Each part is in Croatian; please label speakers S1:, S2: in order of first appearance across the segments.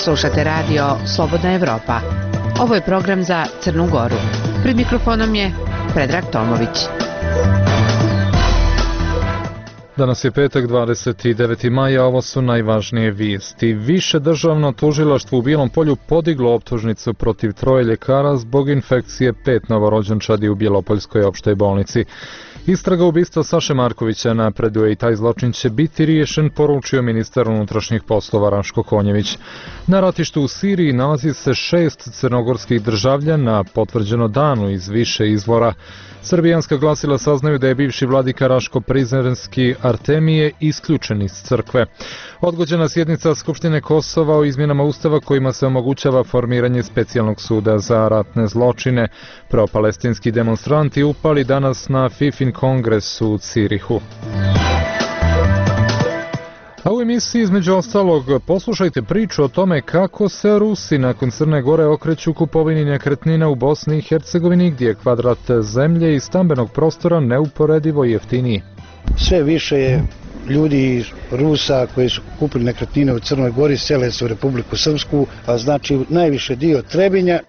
S1: Slušate radio Slobodna Evropa. Ovo je program za Crnu Goru. Pred mikrofonom je Predrag Tomović.
S2: Danas je petak, 29. maja, ovo su najvažnije vijesti. Više državno tužilaštvo u Bijelom Polju podiglo optužnicu protiv 3 ljekara zbog infekcije 5 novorođenčadi u Bjelopoljskoj opštoj bolnici. Istraga ubistva Saše Markovića napreduje i taj zločin će biti riješen, poručio ministar unutrašnjih poslova Raško Konjević. Na ratištu u Siriji nalazi se 6 crnogorskih državljana, potvrđeno danu iz više izvora. Srbijanska glasila saznaju da je bivši vladika Raško Prizrenski Artemije isključen iz crkve. Odgođena sjednica Skupštine Kosova o izmjenama Ustava kojima se omogućava formiranje specijalnog suda za ratne zločine. Propalestinski demonstranti upali danas na FIFIN kongres u Cirihu. A u emisiji između ostalog poslušajte priču o tome kako se Rusi nakon Crne Gore okreću kupovini nekretnina u Bosni i Hercegovini, gdje je kvadrat zemlje i stambenog prostora neuporedivo jeftiniji.
S3: Sve više je ljudi Rusa koji su kupili nekretnine u Crnoj Gori, sele se u Republiku Srpsku, a znači najviše dio Trebinja.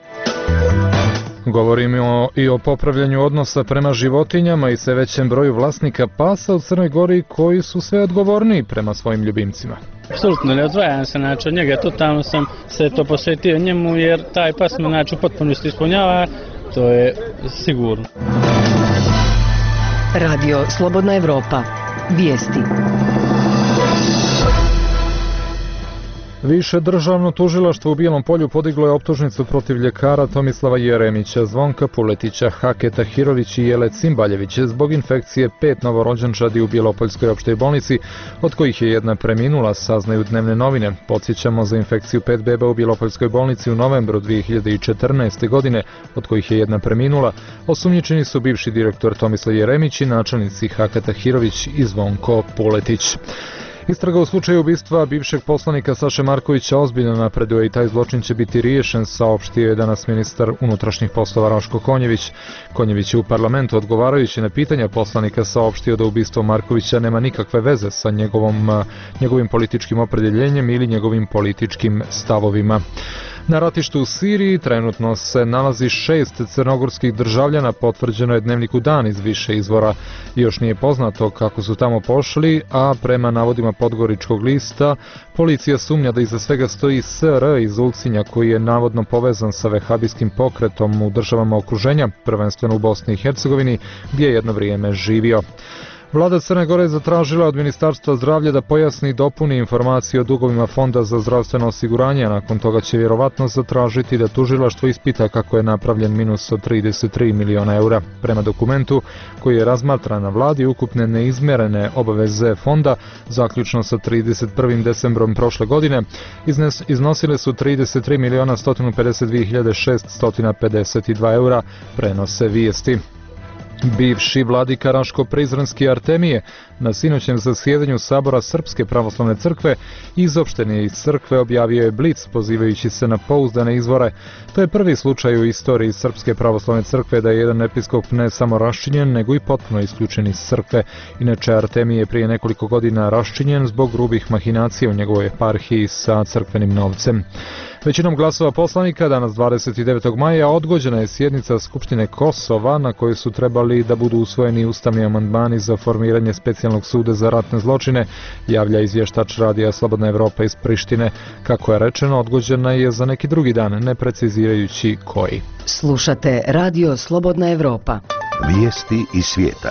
S2: Govorimo i o popravljanju odnosa prema životinjama i sve većem broju vlasnika pasa u Crnoj Gori koji su sve odgovorniji prema svojim ljubimcima.
S4: Apsolutno ne odvajam se, znači od njega totalno sam se to posvetio njemu jer taj pas me znači u potpunosti ispunjava, to je sigurno.
S5: Radio Slobodna Evropa. Vijesti.
S2: Više državno tužilaštvo u Bijelom Polju podiglo je optužnicu protiv ljekara Tomislava Jeremića, Zvonka Puletića, Haketa Hirović i Jele Cimbaljević zbog infekcije 5 novorođenčadi u Bjelopoljskoj opštoj bolnici, od kojih je jedna preminula, saznaju dnevne novine. Podsjećamo, za infekciju 5 beba u Bjelopoljskoj bolnici u novembru 2014. godine, od kojih je jedna preminula, osumnjičeni su bivši direktor Tomislav Jeremić i načelnici Haketa Hirović i Zvonko Puletić. Istraga u slučaju ubistva bivšeg poslanika Saše Markovića ozbiljno napreduje i taj zločin će biti riješen, saopštio je danas ministar unutrašnjih poslova Raško Konjević. Konjević je u parlamentu odgovarajući na pitanja poslanika saopštio da ubistvo Markovića nema nikakve veze sa njegovim političkim opredjeljenjem ili njegovim političkim stavovima. Na ratištu u Siriji trenutno se nalazi 6 crnogorskih državljana, potvrđeno je Dnevniku Dan iz više izvora. Još nije poznato kako su tamo pošli, a prema navodima Podgoričkog lista, policija sumnja da iza svega stoji SR iz Ulcinja, koji je navodno povezan sa vehabijskim pokretom u državama okruženja, prvenstveno u Bosni i Hercegovini, gdje je jedno vrijeme živio. Vlada Crne Gore je zatražila od Ministarstva zdravlja da pojasni i dopuni informacije o dugovima Fonda za zdravstveno osiguranje, a nakon toga će vjerovatno zatražiti da tužilaštvo ispita kako je napravljen minus od 33 miliona eura. Prema dokumentu koji je razmatran na vladi, ukupne neizmjerene obaveze fonda, zaključno sa 31. decembrom prošle godine, iznosile su 33 miliona 152.652 eura, prenose vijesti. Bivši vladika Raško Prizrenski Artemije na sinoćem zasjedanju Sabora Srpske pravoslavne crkve izopšten je iz crkve, objavio je Blic pozivajući se na pouzdane izvore. To je prvi slučaj u istoriji Srpske pravoslavne crkve da je jedan episkop ne samo raščinjen, nego i potpuno isključen iz crkve. Inače, Artemije je prije nekoliko godina raščinjen zbog grubih mahinacija u njegovoj eparhiji sa crkvenim novcem. Većinom glasova poslanika danas 29. maja odgođena je sjednica Skupštine Kosova na kojoj su trebali da budu usvojeni ustavni amandmani za formiranje specijalnog suda za ratne zločine, javlja izvještač radija Slobodna Evropa iz Prištine. Kako je rečeno, odgođena je za neki drugi dan, ne precizirajući koji.
S5: Slušate radio Slobodna Evropa.
S6: Vijesti iz svijeta.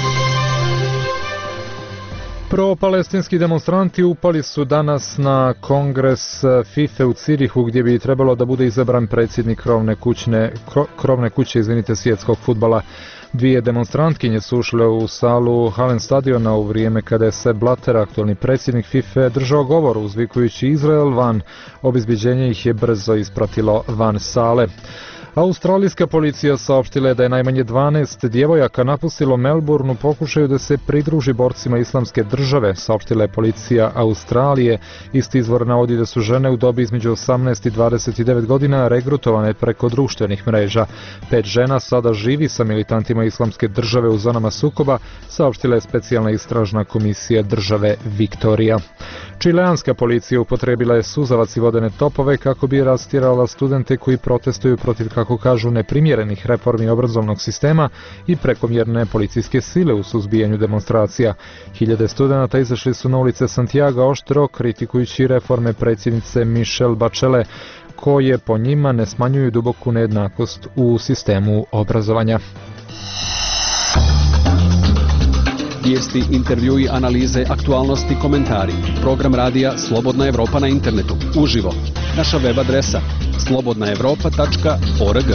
S2: Pro-palestinski demonstranti upali su danas na kongres FIFA u Cirihu, gdje bi trebalo da bude izabran predsjednik krovne kuće svjetskog fudbala. 2 demonstrantkinje su ušle u salu Halen stadiona u vrijeme kada je Sepp Blatter, aktualni predsjednik FIFA, držao govor uzvikujući Izrael van. Obezbeđenje ih je brzo ispratilo van sale. Australijska policija saopštila je da je najmanje 12 djevojaka napustilo Melbourne u pokušaju da se pridruži borcima Islamske države, saopštila je policija Australije. Isti izvor navodi da su žene u dobi između 18 i 29 godina regrutovane preko društvenih mreža. 5 žena sada živi sa militantima Islamske države u zonama sukoba, saopštila je specijalna istražna komisija države Viktorija. Čileanska policija upotrebila je suzavac i vodene topove kako bi rastjerala studente koji protestuju protiv, kako kažu, neprimjerenih reformi obrazovnog sistema i prekomjerne policijske sile u suzbijanju demonstracija. Hiljade studenata izašli su na ulice Santiaga oštro kritikujući reforme predsjednice Michelle Bachelet, koje po njima ne smanjuju duboku nejednakost u sistemu obrazovanja.
S7: Vijesti, intervjui, analize, aktualnosti, komentari. Program radija Slobodna Evropa na internetu. Uživo. Naša web adresa slobodnaevropa.org.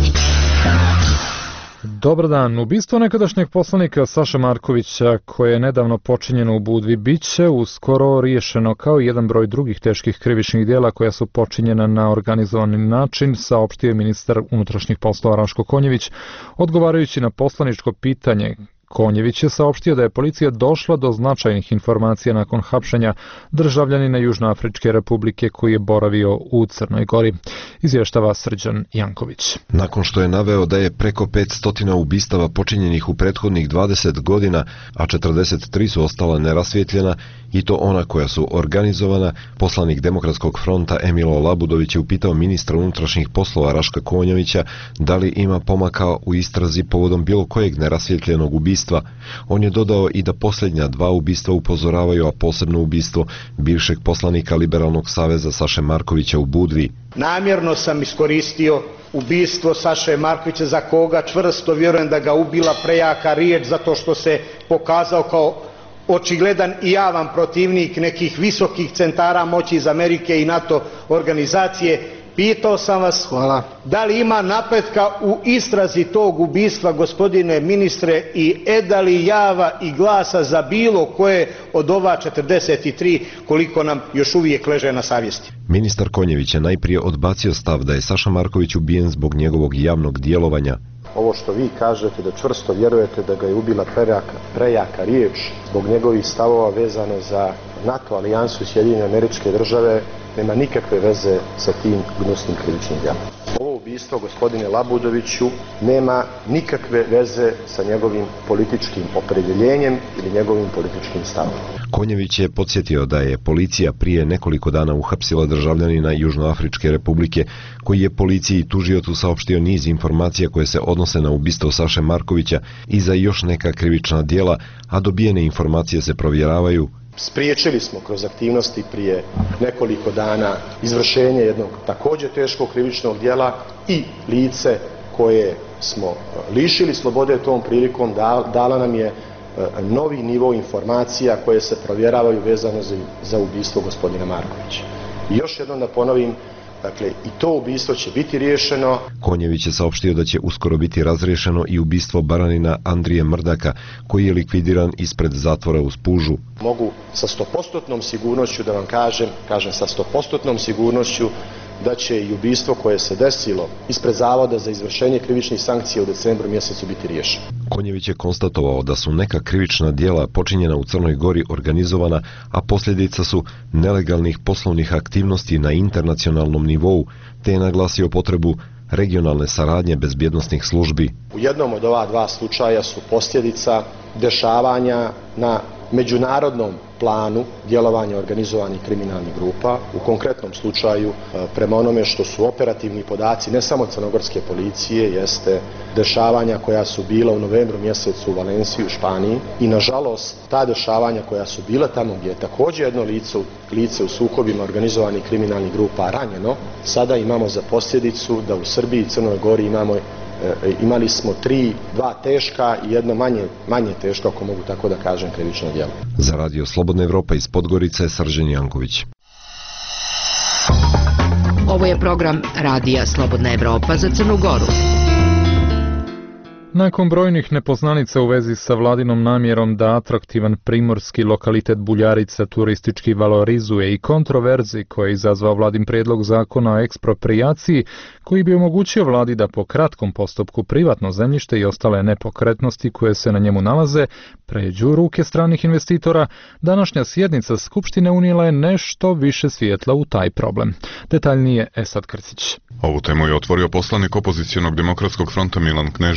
S2: Dobar dan. Ubistvo nekadašnjeg poslanika Saše Markovića, koje je nedavno počinjeno u Budvi, bit će uskoro riješeno kao i jedan broj drugih teških krivičnih djela koja su počinjena na organizovani način, saopštio ministar unutrašnjih poslova Raško Konjević, odgovarajući na poslaničko pitanje. Konjević je saopštio da je policija došla do značajnih informacija nakon hapšenja državljanina Južnoafričke republike koji je boravio u Crnoj Gori. Izvještava Srđan Janković.
S8: Nakon što je naveo da je preko 500 ubistava počinjenih u prethodnih 20 godina, a 43 su ostala nerasvjetljena, i to ona koja su organizovana, poslanik Demokratskog fronta Emilo Labudović je upitao ministra unutrašnjih poslova Raška Konjevića da li ima pomaka u istrazi povodom bilo kojeg nerasvjetljenog ubistva. On je dodao i da posljednja 2 ubistva upozoravaju, a posebno ubistvo bivšeg poslanika Liberalnog saveza Saše Markovića u Budvi.
S9: Namjerno sam iskoristio ubistvo Saše Markovića, za koga čvrsto vjerujem da ga ubila prejaka riječ, zato što se pokazao kao očigledan i javan protivnik nekih visokih centara moći iz Amerike i NATO organizacije. Pitao sam vas, da li ima napretka u istrazi tog ubistva, gospodine ministre, i da li java i glasa za bilo koje od ova 43 koliko nam još uvijek leže na savjesti?
S8: Ministar Konjević je najprije odbacio stav da je Saša Marković ubijen zbog njegovog javnog djelovanja.
S10: Ovo što vi kažete da čvrsto vjerujete da ga je ubila prejaka riječ zbog njegovih stavova vezane za NATO alijansu i Sjedinjene Američke Države nema nikakve veze sa tim gnusnim krivičnim djelom. Ovo ubistvo, gospodine Labudoviću, nema nikakve veze sa njegovim političkim opredjeljenjem ili njegovim političkim stavom.
S8: Konjević je podsjetio da je policija prije nekoliko dana uhapsila državljanina Južnoafričke republike, koji je policiji i tužiocu saopštio niz informacija koje se odnose na ubistvo Saše Markovića i za još neka krivična djela, a dobijene informacije se provjeravaju.
S10: Spriječili smo kroz aktivnosti prije nekoliko dana izvršenje jednog također teškog krivičnog djela i lice koje smo lišili slobode tom prilikom dala nam je novi nivo informacija koje se provjeravaju vezano za ubistvo gospodina Markovića. I još jednom da ponovim, dakle, i to ubistvo će biti riješeno.
S8: Konjević je saopštio da će uskoro biti razriješeno i ubistvo baranina Andrije Mrdaka, koji je likvidiran ispred zatvora u Spužu.
S10: Mogu sa 100% sigurnošću da vam kažem sa 100% sigurnošću da će i ubistvo koje se desilo ispred Zavoda za izvršenje krivičnih sankcija u decembru mjesecu biti riješeno.
S8: Konjević je konstatovao da su neka krivična djela počinjena u Crnoj Gori organizovana, a posljedica su nelegalnih poslovnih aktivnosti na internacionalnom nivou, te je naglasio potrebu regionalne saradnje bezbjednosnih službi.
S10: U jednom od ova 2 slučaja su posljedica dešavanja na međunarodnom planu djelovanja organizovanih kriminalnih grupa. U konkretnom slučaju, prema onome što su operativni podaci ne samo crnogorske policije, jeste dešavanja koja su bila u novembru mjesecu u Valenciji u Španiji, i nažalost ta dešavanja koja su bila tamo gdje je također jedno lice u sukobima organizovanih kriminalnih grupa ranjeno, sada imamo za posljedicu da u Srbiji i Crnoj Gori imali smo 2 teška i jedno manje teško, ako mogu tako da kažem, krivično djelo.
S8: Za radio Slobodna Evropa iz Podgorice, Srđan Janković.
S5: Ovo je program radija Slobodna Evropa za Crnu Goru.
S2: Nakon brojnih nepoznanica u vezi sa vladinom namjerom da atraktivan primorski lokalitet Buljarica turistički valorizuje i kontroverzi koje je izazvao vladin prijedlog zakona o eksproprijaciji, koji bi omogućio vladi da po kratkom postupku privatno zemljište i ostale nepokretnosti koje se na njemu nalaze pređu u ruke stranih investitora, današnja sjednica Skupštine unijela je nešto više svjetla u taj problem. Detaljnije Esad Krcić.
S11: Ovu temu je otvorio poslanik opozicionog Demokratskog fronta Milan Knežević, koji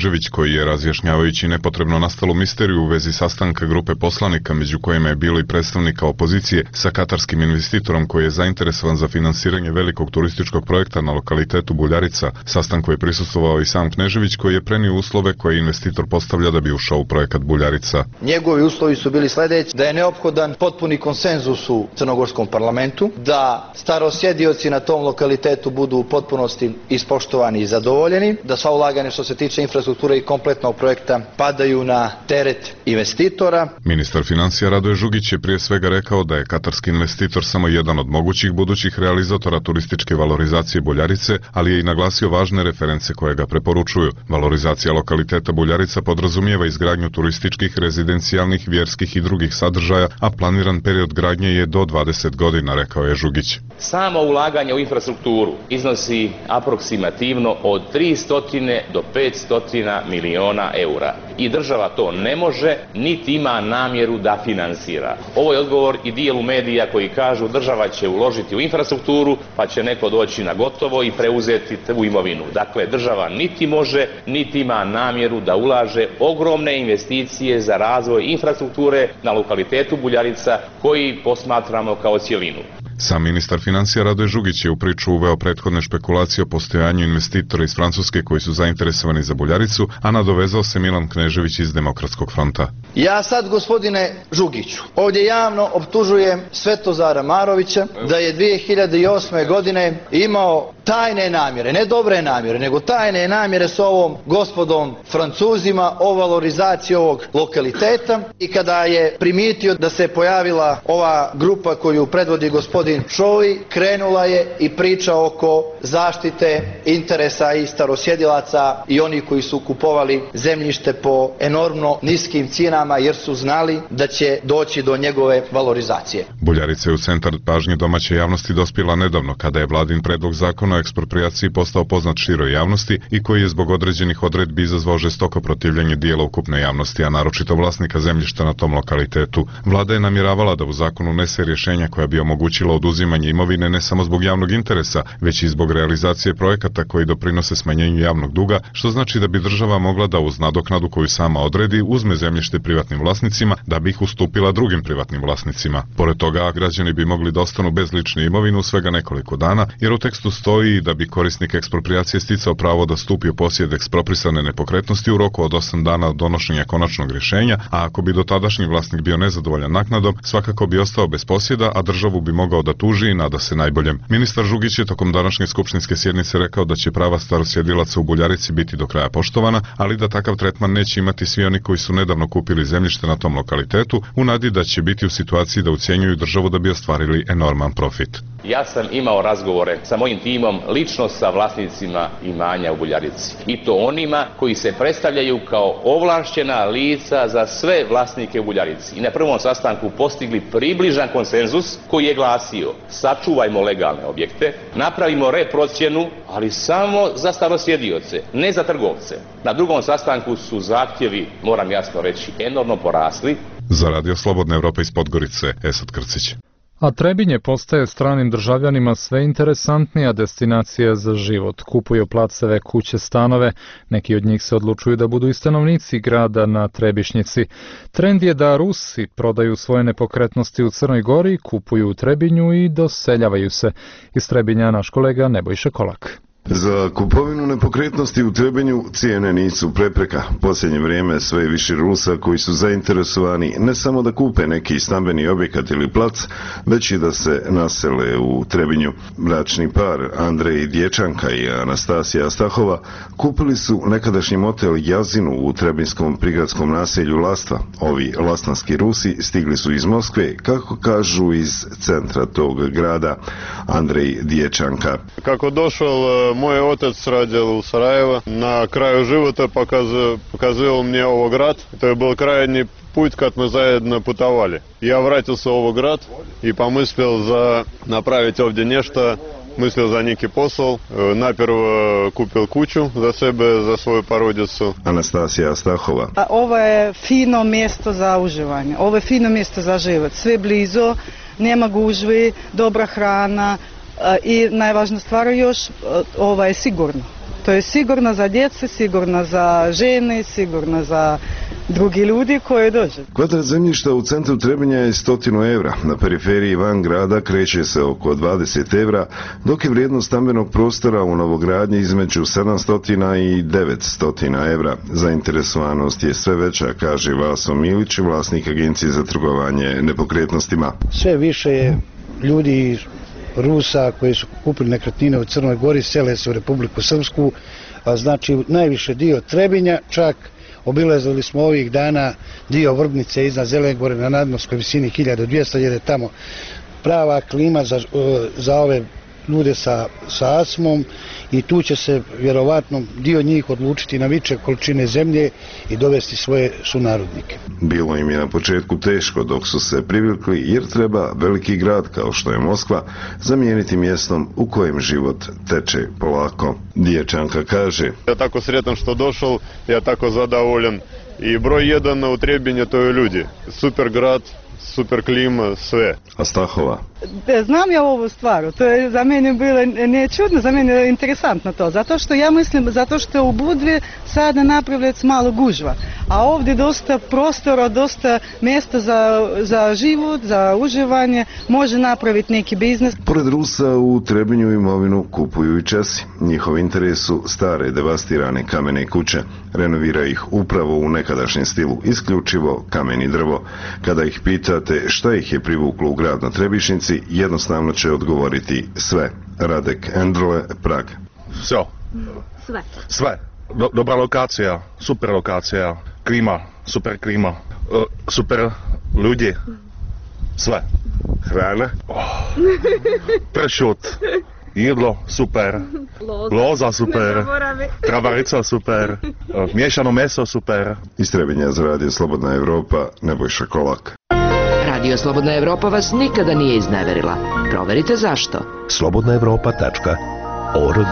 S11: koji je, razjašnjavajući nepotrebno nastalu misteriju u vezi sastanka grupe poslanika, među kojima je bilo i predstavnika opozicije, sa katarskim investitorom koji je zainteresovan za finansiranje velikog turističkog projekta na lokalitetu Buljarica. Sastanku je prisustvovao i sam Knežević, koji je prenio uslove koje investitor postavlja da bi ušao u projekat Buljarica.
S12: Njegovi uslovi su bili sledeći: da je neophodan potpuni konsenzus u crnogorskom parlamentu, da starosjedioci na tom lokalitetu budu u potpunosti ispoštovani i zadovoljeni, da sva ulaganja što se tiče infrastrukture i kompletnog projekta padaju na teret investitora.
S11: Ministar financija Radoje Žugić je prije svega rekao da je katarski investitor samo jedan od mogućih budućih realizatora turističke valorizacije Buljarice, ali je i naglasio važne reference koje ga preporučuju. Valorizacija lokaliteta Buljarica podrazumijeva izgradnju turističkih, rezidencijalnih, vjerskih i drugih sadržaja, a planiran period gradnje je do 20 godina, rekao je Žugić.
S13: Samo ulaganje u infrastrukturu iznosi aproksimativno od 300 do 500 miliona eura. I država to ne može, niti ima namjeru da finansira. Ovo je odgovor i dijelu medija koji kažu država će uložiti u infrastrukturu, pa će neko doći na gotovo i preuzeti tu imovinu. Dakle, država niti može, niti ima namjeru da ulaže ogromne investicije za razvoj infrastrukture na lokalitetu Buljarica, koji posmatramo kao cjelinu.
S11: Sam ministar financija Radoje Žugić je u priču uveo prethodne špekulacije o postojanju investitora iz Francuske koji su zainteresovani za Buljaricu, a nadovezao se Milan Knežević iz Demokratskog fronta.
S12: Ja sad, gospodine Žugiću, ovdje javno optužujem Svetozara Marovića da je 2008. godine imao tajne namjere, ne dobre namjere, nego tajne namjere s ovom gospodom Francuzima o valorizaciji ovog lokaliteta, i kada je primijetio da se pojavila ova grupa koju predvodi gospodin Šovi, krenula je i priča oko zaštite interesa i starosjedilaca i oni koji su kupovali zemljište po enormno niskim cijenama jer su znali da će doći do njegove valorizacije.
S11: Buljarica je u centar pažnje domaće javnosti dospjela nedavno, kada je vladin predlog zakona o eksproprijaciji postao poznat široj javnosti i koji je zbog određenih odredbi izazvao žestoko protivljenje dijela ukupne javnosti, a naročito vlasnika zemljišta na tom lokalitetu. Vlada je namjeravala da u zakonu unese rješenja koja bi omogućila oduzimanje imovine ne samo zbog javnog interesa, već i zbog realizacije projekata koji doprinose smanjenju javnog duga, što znači da bi država mogla da uz nadoknadu koju sama odredi uzme zemljište privatnim vlasnicima da bi ih ustupila drugim privatnim vlasnicima. Pored toga, građani bi mogli da ostanu bez lične imovine u svega nekoliko dana, jer u tekstu stoji da bi korisnik eksproprijacije sticao pravo da stupi u posjed eksproprisane nepokretnosti u roku od 8 dana od donošenja konačnog rješenja, a ako bi dotadašnji vlasnik bio nezadovoljan naknadom, svakako bi ostao bez posjeda, a državu bi mogao da tuži i nada se najboljem. Ministar Žugić je tokom današnje skupštinske sjednice rekao da će prava starosjedilaca u Buljarici biti do kraja poštovana, ali da takav tretman neće imati svi oni koji su nedavno kupili zemljište na tom lokalitetu, u nadi da će biti u situaciji da ucjenjuju državu da bi ostvarili enorman profit.
S13: Ja sam imao razgovore sa mojim timom lično sa vlasnicima imanja u Buljarici. I to onima koji se predstavljaju kao ovlašćena lica za sve vlasnike u Buljarici. I na prvom sastanku postigli približan konsenzus koji je glasio: sačuvajmo legalne objekte, napravimo reprocjenu, ali samo za starosjedioce, ne za trgovce. Na drugom sastanku su zahtjevi, moram jasno reći, enormno porasli.
S11: Za Radio Slobodna Evropa iz Podgorice, Esad Krcić.
S2: A Trebinje postaje stranim državljanima sve interesantnija destinacija za život. Kupuju placeve, kuće, stanove, neki od njih se odlučuju da budu i stanovnici grada na Trebišnjici. Trend je da Rusi prodaju svoje nepokretnosti u Crnoj Gori, kupuju u Trebinju i doseljavaju se. Iz Trebinja naš kolega Nebojša Kolak.
S14: Za kupovinu nepokretnosti u Trebinju cijene nisu prepreka. Posljednje vrijeme sve više Rusa koji su zainteresovani ne samo da kupe neki stambeni objekat ili plac, već i da se nasele u Trebinju. Bračni par Andrej Dječanka i Anastasija Stahova kupili su nekadašnji motel Jazinu u trebinskom prigradskom naselju Lasta. Ovi lastanski Rusi stigli su iz Moskve, kako kažu iz centra tog grada. Andrej Dječanka.
S15: Kako došao moj otac radio u Sarajevo, na kraju života pokazivao мне ovo grad. To je bio krajnji put kad мы zajedno putovali. Ja vratился u ovo grad i pomislil za napraviti ovdje nešto. Mislio za neki posao, najprvo kupil kuću za sebe, za svoju porodicu.
S14: Anastasija Stahova.
S16: Ovo je fino mjesto za uživanje, ovo je fino mjesto za život, sve blizu, nema gužvi, dobra hrana, i najvažnija stvar još, ovo je sigurno. To je sigurno za djecu, sigurno za žene, sigurno za drugi ljudi koji dođu.
S14: Kvadrat zemljišta u centru Trebinja je 100 evra, na periferiji van grada kreće se oko 20 evra, dok je vrijednost stambenog prostora u novogradnji između 700 i 900 evra. Zainteresovanost je sve veća, kaže Vaso Milić, vlasnik agencije za trgovanje nepokretnostima.
S3: Sve više je ljudi Rusa koji su kupili nekretnine u Crnoj Gori, sele se u Republiku Srpsku, a znači najviše dio Trebinja, čak obilazili smo ovih dana dio Vrbnice iznad Zelene Gore na nadmorskoj visini 1200, jer je tamo prava klima za ove ljude sa astmom i tu će se vjerovatno dio njih odlučiti na veće količine zemlje i dovesti svoje sunarodnike.
S14: Bilo im je na početku teško dok su se privikli, jer treba veliki grad kao što je Moskva zamijeniti mjestom u kojem život teče polako. Dječanka kaže:
S15: Ja tako sretan što došao, ja tako zadovoljan i broj jedan u Trebinju to je ljudi. Super grad, super klima, sve.
S14: A Stahova?
S16: Znam ja ovu stvar, to je za mene bilo ne čudno, za mene je interesantno to, zato što ja mislim, zato što u Budvi sada napravljaju malo gužva, a ovdje dosta prostora, dosta mjesta za život, za uživanje, može napraviti neki biznis.
S14: Pored Rusa u Trebinju imovinu kupuju i Česi. Njihov interes su stare devastirane kamene kuće. Renovira ih upravo u nekadašnjem stilu, isključivo kamen i drvo. Kada ih pitate šta ih je privuklo u grad na Trebišnici, jednostavno će odgovoriti sve. Radek Endrole, Prag.
S17: Sve. Dobra lokacija, super lokacija, klima, super klima, super ljudi, sve. Hrana, pršut, jedlo, super, loza, super, travarica, super, miješano meso, super.
S14: Iz Trebinja za Radio Slobodna Evropa, Nebojša Kolak.
S5: Radio Slobodna Evropa vas nikada nije izneverila. Proverite zašto.
S6: slobodnaevropa.org.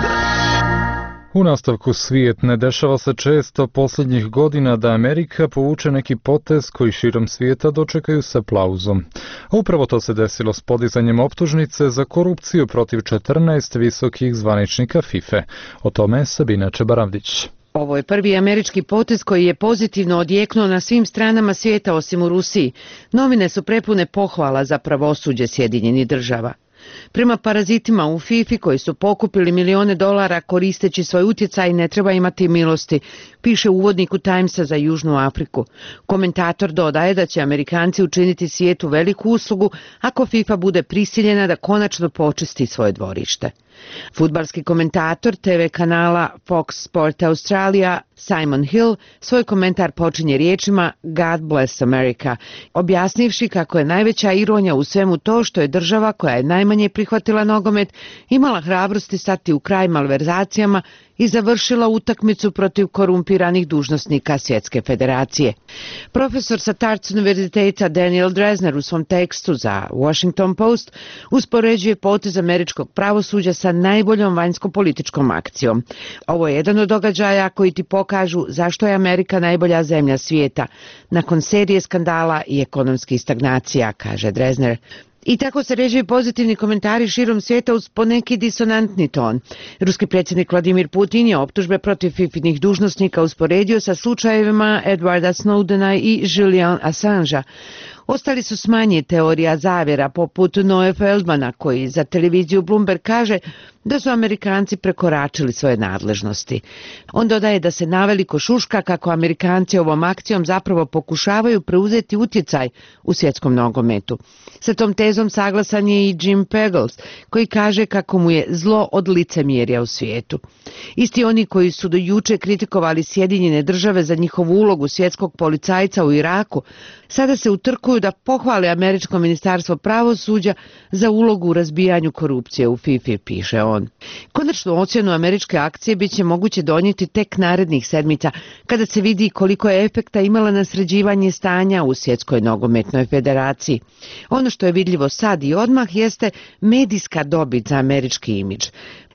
S2: U nastavku svijet ne dešava se često posljednjih godina da Amerika povuče neki potez koji širom svijeta dočekaju s aplauzom. A upravo to se desilo s podizanjem optužnice za korupciju protiv 14 visokih zvaničnika FIFA. O tome Sabina Čebaravdić.
S1: Ovo je prvi američki potez koji je pozitivno odjeknuo na svim stranama svijeta osim u Rusiji. Novine su prepune pohvala za pravosuđe Sjedinjenih Država. Prema parazitima u FIFA koji su pokupili milione dolara koristeći svoj utjecaj ne treba imati milosti, piše uvodnik u Timesa za Južnu Afriku. Komentator dodaje da će Amerikanci učiniti svijetu veliku uslugu ako FIFA bude prisiljena da konačno počisti svoje dvorište. Fudbalski komentator TV kanala Fox Sport Australia Simon Hill svoj komentar počinje riječima God bless America, objasnivši kako je najveća ironija u svemu to što je država koja je najmanje prihvatila nogomet imala hrabrosti stati u kraj malverzacijama i završila utakmicu protiv korumpiranih dužnosnika Svjetske federacije. Profesor sa Tufts univerziteta Daniel Drezner u svom tekstu za Washington Post uspoređuje potez američkog pravosuđa sa najboljom vanjsko-političkom akcijom. Ovo je jedan od događaja koji ti pokažu zašto je Amerika najbolja zemlja svijeta nakon serije skandala i ekonomskih stagnacija, kaže Drezner. I tako se ređuju pozitivni komentari širom svijeta uz poneki disonantni ton. Ruski predsjednik Vladimir Putin je optužbe protiv FIFA-nih dužnosnika usporedio sa slučajevima Edwarda Snowdena i Julian Assangea. Ostali su s manje teorija zavjera poput Noe Feldmana koji za televiziju Bloomberg kaže da su Amerikanci prekoračili svoje nadležnosti. On dodaje da se naveliko šuška kako Amerikanci ovom akcijom zapravo pokušavaju preuzeti utjecaj u svjetskom nogometu. Sa tom tezom saglasan je i Jim Pagels koji kaže kako mu je zlo od licemjerja u svijetu. Isti oni koji su do juče kritikovali Sjedinjene Države za njihovu ulogu svjetskog policajca u Iraku, sada se utrkuju da pohvale američko ministarstvo pravosuđa za ulogu u razbijanju korupcije u FIFA, piše on. Konačnu ocjenu američke akcije bit će moguće donijeti tek narednih sedmica, kada se vidi koliko je efekta imala na sređivanje stanja u Svjetskoj nogometnoj federaciji. Ono što je vidljivo sad i odmah jeste medijska dobit za američki imidž.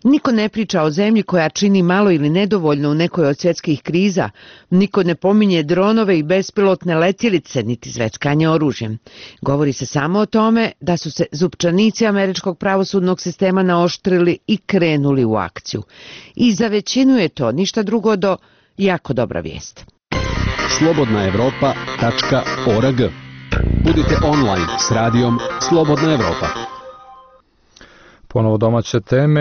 S1: Niko ne priča o zemlji koja čini malo ili nedovoljno u nekoj od svjetskih kriza, niko ne pominje dronove i bespilotne letjelice, niti zveckanje oružjem. Govori se samo o tome da su se zupčanici američkog pravosudnog sistema naoštrili i krenuli u akciju. I za većinu je to ništa drugo do jako dobra vijest.
S7: slobodnaevropa.org. Budite online s radijom Slobodna Evropa.
S2: Ponovo domaće teme,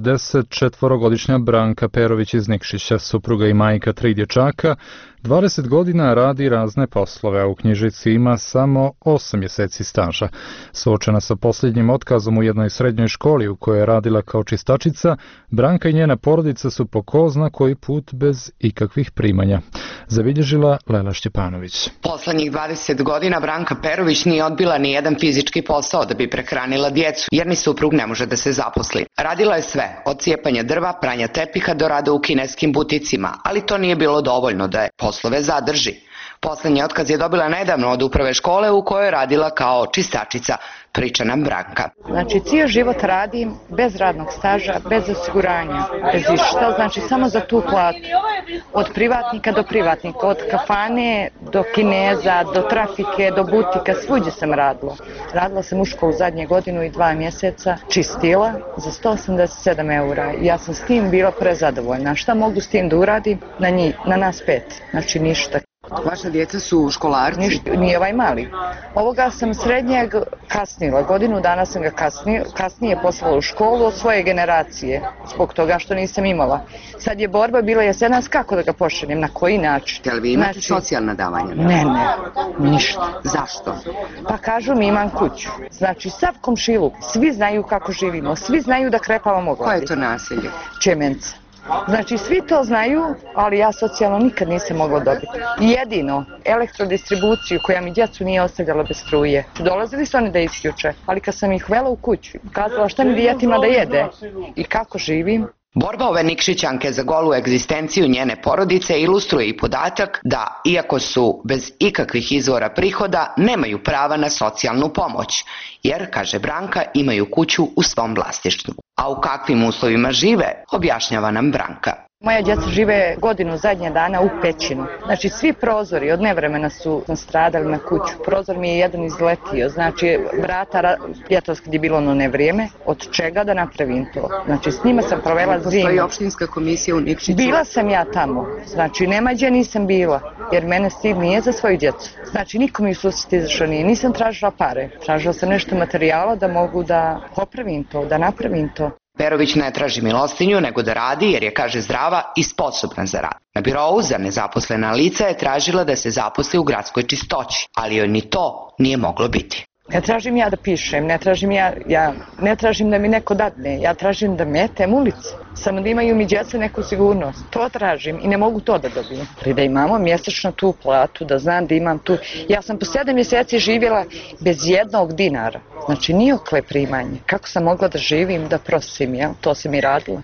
S2: 44-godišnja Branka Perović iz Nikšića, supruga i majka 3 dječaka, 20 godina radi razne poslove, a u knjižici ima samo 8 mjeseci staža. Suočena sa posljednjim otkazom u jednoj srednjoj školi u kojoj je radila kao čistačica, Branka i njena porodica su po ko zna koji put bez ikakvih primanja. Zabilježila Lela Šćepanović.
S18: Poslednjih 20 godina Branka Perović nije odbila ni jedan fizički posao da bi prehranila djecu, jer ni suprug ne može da se zaposli. Radila je sve, od cijepanja drva, pranja tepiha do rada u kineskim buticima, ali to nije bilo dovoljno da je poslove zadrži. Poslednji otkaz je dobila nedavno od uprave škole u kojoj je radila kao čistačica, priča nam Branka.
S19: Znači, cijel život radim bez radnog staža, bez osiguranja, bez išta, znači samo za tu platu. Od privatnika do privatnika, od kafane do kineza, do trafike, do butika, svuđe sam radila. Radila sam u školu zadnje godinu i 2 mjeseca, čistila za 187 eura. Ja sam s tim bila prezadovoljna. Šta mogu s tim da uradim? Na nas 5, znači ništa.
S18: Vaša djeca su školarci?
S19: Nije ovaj mali. Ovoga sam srednjeg kasnila, godinu dana sam ga kasnije poslala u školu od svoje generacije, zbog toga što nisam imala. Sad je borba bila jesenas kako da ga pošaljem, na koji način.
S18: Jel vi imate socijalna davanja?
S19: Ne, ništa.
S18: Zašto?
S19: Pa kažu mi imam kuću. Znači sav komšiluk, svi znaju kako živimo, svi znaju da krepavamo glavi.
S18: Koje je to naselje?
S19: Čemenca. Znači svi to znaju, ali ja socijalno nikad nisam mogla dobiti. Jedino elektrodistribuciju koja mi djecu nije ostavljala bez struje. Dolazili su oni da isključe, ali kad sam ih vela u kuću, kazala šta mi djetima da jede i kako živim.
S18: Borba ove Nikšićanke za golu egzistenciju njene porodice ilustruje i podatak da, iako su bez ikakvih izvora prihoda, nemaju prava na socijalnu pomoć, jer, kaže Branka, imaju kuću u svom vlasništvu. A u kakvim uslovima žive, objašnjava nam Branka.
S19: Moja djeca žive godinu zadnje dana u pećinu. Znači svi prozori od nevremena su stradali na kuću. Prozor mi je jedan izletio, znači vrata, ljetos kad je bilo ono nevrijeme, od čega da napravim to. Znači s njima sam provela zimu.
S18: Postoji opštinska komisija u Nikšiću?
S19: Bila sam ja tamo, znači nema gdje nisam bila, jer mene stid nije za svoju djecu. Znači niko mi u susret izašao nije, nisam tražila pare, tražila sam nešto materijala da mogu da popravim to, da napravim to.
S18: Perović ne traži milostinju, nego da radi jer je, kaže, zdrava i sposobna za rad. Na birou za nezaposlena lica je tražila da se zaposli u gradskoj čistoći, ali joj ni to nije moglo biti.
S19: Ne tražim ja da pišem, ne tražim da mi neko dadne, ja tražim da metem ulicu, samo da imaju mi djeca neku sigurnost. To tražim i ne mogu to da dobijem. Da imamo mjesečno tu platu, da znam da imam tu. Ja sam po 7 mjeseci živjela bez 1 dinara, znači nijokle primanje. Kako sam mogla da živim, da prosim, jel? To sam i radila,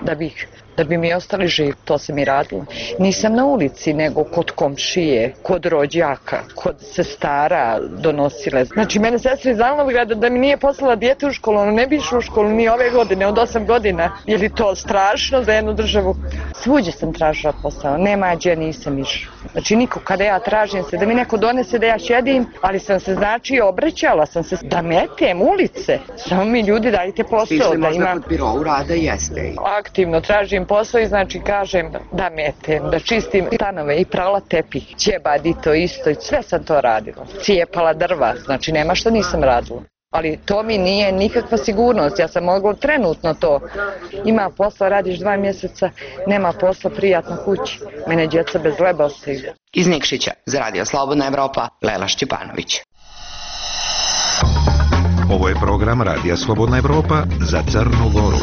S19: da bi mi ostali živi, to sam i radila. Nisam na ulici, nego kod komšije, kod rođaka, kod sestara donosile. Znači, mene sestra iz Alnovgrada da mi nije poslala dijete u školu, ono ne bi išlo u školu ni ove godine, od 8 godina. Je li to strašno za jednu državu? Svuđe sam tražila posao, nema gdje nisam išla. Znači, niko kada ja tražim se da mi neko donese da ja šedim, ali sam se, znači, obraćala sam se da metem ulice. Samo mi ljudi dajte posao.
S18: Stisli možda kod birou rada jeste.
S19: Aktivno tražim posao i znači kažem da metem, da čistim stanove i prala tepih, ćebadi to isto i sve sam to radila. Cijepala drva, znači nema što nisam radila. Ali to mi nije nikakva sigurnost, ja sam mogla trenutno to. Ima posla, radiš 2 mjeseca, nema posla, prijatno kući. Mene djeca bez leba ostaju.
S18: Iz Nikšića, za Radio Slobodna Evropa, Lela Šćepanović.
S6: Ovo je program Radija Slobodna Evropa za Crnu Goru.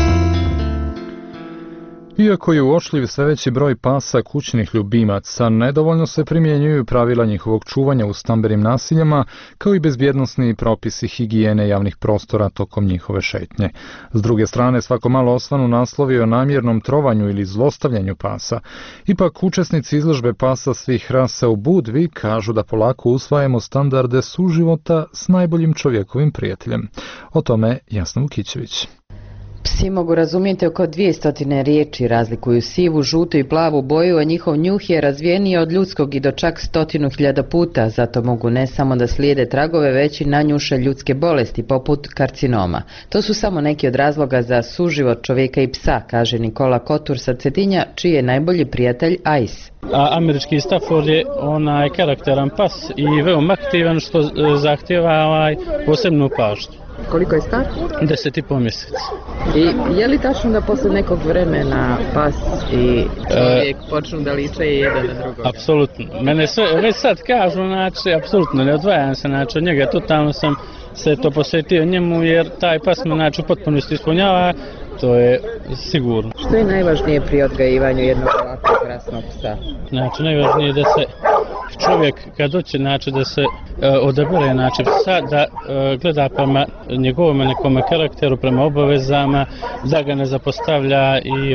S2: Iako je uočljiv sve veći broj pasa kućnih ljubimaca, nedovoljno se primjenjuju pravila njihovog čuvanja u stambenim nasiljama, kao i bezbjednosni propisi higijene javnih prostora tokom njihove šetnje. S druge strane, svako malo osvanu naslovi o namjernom trovanju ili zlostavljanju pasa. Ipak, učesnici izložbe pasa svih rasa u Budvi kažu da polako usvajamo standarde suživota s najboljim čovjekovim prijateljem. O tome Jasna Vukićević.
S20: Psi Psi mogu razumjeti oko 200 riječi, razlikuju sivu, žutu i plavu boju, a njihov njuh je razvijeniji od ljudskog i do čak 100.000 puta, zato mogu ne samo da slijede tragove, već i nanjuše ljudske bolesti, poput karcinoma. To su samo neki od razloga za suživot čovjeka i psa, kaže Nikola Kotur sa Cetinja, čiji je najbolji prijatelj Ice.
S4: Američki Stafford je karakteran pas i veoma aktivan, što zahtjeva posebnu pažnju.
S20: Koliko je star?
S4: 10,5 mjeseci.
S20: I je li tačno da posle nekog vremena pas i čovjek počnu da liče jedan na drugog?
S4: Apsolutno. Mene sve, već sad kažu, apsolutno ne odvajam se, od njega totalno sam se to posvetio njemu, jer taj pas me, u potpunosti ispunjava, to je sigurno.
S20: Što je najvažnije pri odgajivanju jednog ovakvog krasnog psa?
S4: Najvažnije je da se čovjek kad hoće, da se odabere, psa, da gleda prema njegovom nekom karakteru, prema obavezama, da ga ne zapostavlja i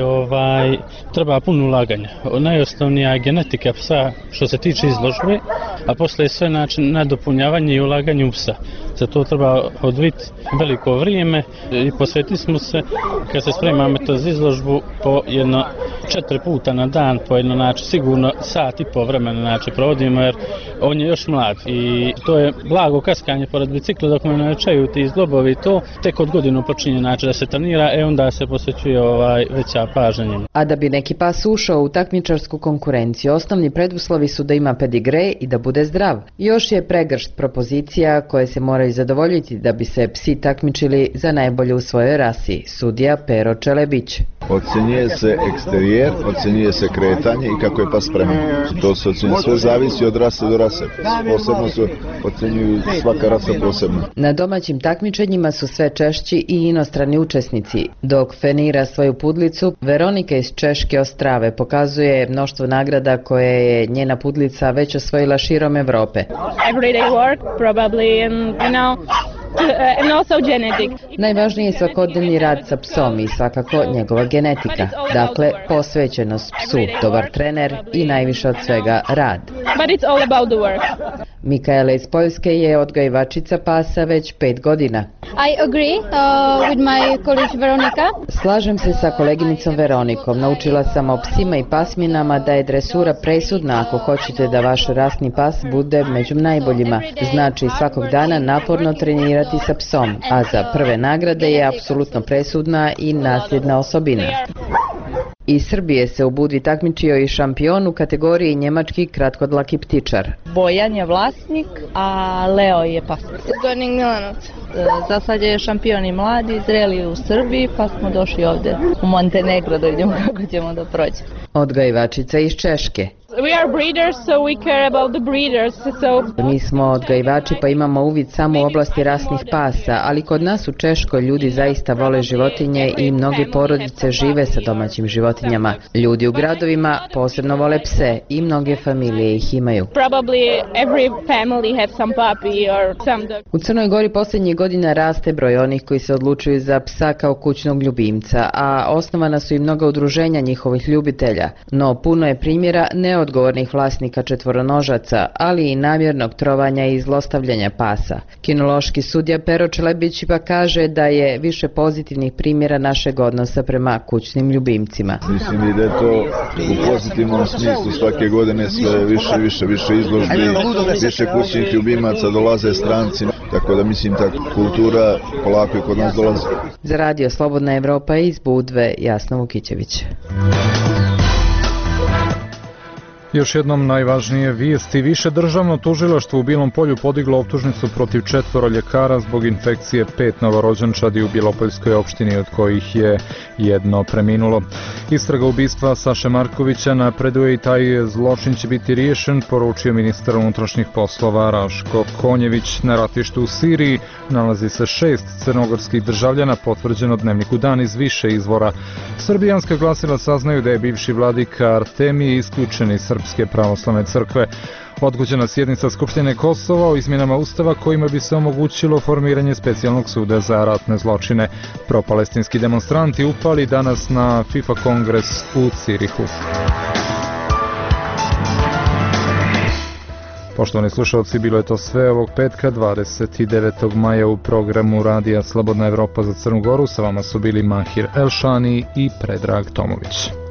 S4: treba puno ulaganja. Najosnovnija genetika psa što se tiče izložbe, a posle je sve nadopunjavanje i ulaganje u psa. Za to treba odviti veliko vrijeme i posvetili smo se, kad se spremamo to za izložbu, po 4 puta na dan, po sigurno sat i po vremena provodimo, jer on je još mlad i to je blago kaskanje pored bicikla dok me naučaju ti zglobovi, to tek od godinu počinje da se trenira, onda se posvećuje veća pažnja njemu.
S20: A da bi neki pas ušao u takmičarsku konkurenciju, osnovni preduslovi su da ima pedigre i da bude zdrav. Još je pregršt propozicija koje se moraju zadovoljiti da bi se psi takmičili za najbolje u svojoj rasi, sudija Pero Čelebić.
S21: Ocjenjuje se eksterijer, ocjenjuje se kretanje i kako je pas spreman. To se ocjenjuje, sve zavisi od rase do rase. Posebno se ocjenjuju svaka rasa posebno.
S20: Na domaćim takmičenjima su sve češći i inostrani učesnici. Dok fenira svoju pudlicu, Veronika iz Češke Ostrave pokazuje mnoštvo nagrada koje je njena pudlica već osvojila širom Evrope.
S22: Everyday work, probably, and also genetic.
S20: Najvažniji je svakodnevni rad sa psom i svakako njegova genetika. Dakle, posvećenost psu, dobar trener i najviše od svega rad.
S22: But it's all about the work.
S20: Mikaela iz Poljske je odgajivačica pasa već 5 godina.
S22: I agree with my colleague Veronika.
S20: Slažem se sa koleginicom Veronikom. Naučila sam o psima i pasminama da je dresura presudna ako hoćete da vaš rasni pas bude među najboljima. Znači svakog dana naporno trenirati sa psom, a za prve nagrade je apsolutno presudna i nasljedna osobina. Iz Srbije se u Budvi takmičio i šampion u kategoriji njemački kratkodlaki ptičar.
S23: Bojan je vlasnik, a Leo je pas.
S22: Gornjeg Milanovca.
S23: Za sad je šampion i mladi, zreli u Srbiji, pa smo došli ovdje u Montenegro da vidimo kako ćemo da prođemo.
S20: Odgajivačica iz Češke.
S22: We are breeders, so we care about the breeders.
S20: Mi smo odgajivači pa imamo uvid samo u oblasti rasnih pasa, ali kod nas u Češkoj ljudi zaista vole životinje i mnoge porodice žive sa domaćim životinjama. Ljudi u gradovima posebno vole pse i mnoge familije ih imaju.
S22: Probably every family have some puppy or some dog.
S20: U Crnoj Gori posljednjih godina raste broj onih koji se odlučuju za psa kao kućnog ljubimca, a osnovana su i mnoga udruženja njihovih ljubitelja. No puno je primjera neodgovornih vlasnika četvoronožaca, ali i namjernog trovanja i zlostavljanja pasa. Kinološki sudija Pero Čelebić pa kaže da je više pozitivnih primjera našeg odnosa prema kućnim ljubimcima.
S21: Mislim da je to u pozitivnom smislu svake godine sve više izložbi, više kućnih ljubimaca, dolaze stranci, tako da mislim ta kultura polako i kod nas dolazi.
S20: Za Radio Slobodna Evropa iz Budve, Jasna Vukićević.
S2: Još jednom najvažnije vijesti. Više državno tužilaštvo u Bilom Polju podiglo optužnicu protiv 4 ljekara zbog infekcije 5 novorođenčadi u Bilopoljskoj opštini, od kojih je jedno preminulo. Istraga ubistva Saše Markovića napreduje i taj zločin će biti riješen, poručio ministar unutrašnjih poslova Raško Konjević. Na ratištu u Siriji nalazi se 6 crnogorskih državljana, potvrđeno Dnevniku Dan iz više izvora. Srbijanska glasila saznaju da je bivši vladika Artemije isključen iz Srpske pravoslavne crkve. Odgođena sjednica Skupštine Kosova o izmjenama Ustava kojima bi se omogućilo formiranje specijalnog suda za ratne zločine. Propalestinski demonstranti upali danas na FIFA kongres u Cirihu. Poštovani slušalci, bilo je to sve ovog petka 29. maja u programu Radija Slobodna Evropa za Crnu Goru. Sa vama su bili Mahir Elšani i Predrag Tomović.